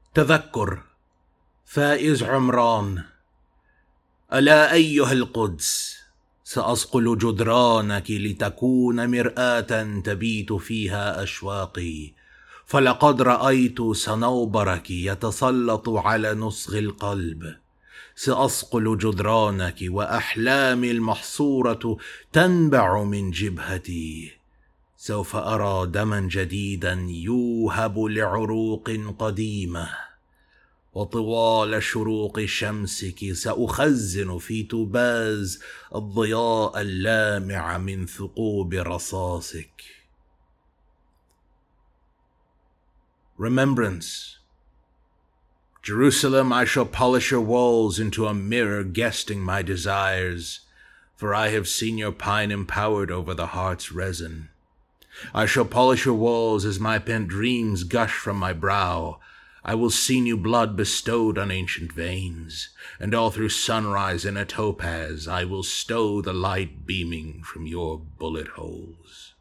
تذكر. فائز عمران. ألا أيها القدس، سأصقل جدرانك لتكون مرآة تبيت فيها أشواقي، فلقد رأيت صنوبرك يتسلط على نصغ القلب. سأصقل جدرانك وأحلامي المحصورة تنبع من جبهتي. سوف أرى دما جديدا يوهب لعروق قديمة، وطوال شروق شمسك سأخزن في تباز الضياء اللامع من ثقوب رصاصك. Remembrance. Jerusalem, I shall polish your walls into a mirror guesting my desires, for I have seen your pine empowered over the heart's resin. I shall polish your walls as my pent dreams gush from my brow. I will see new blood bestowed on ancient veins, and all through sunrise in a topaz I will stow the light beaming from your bullet holes.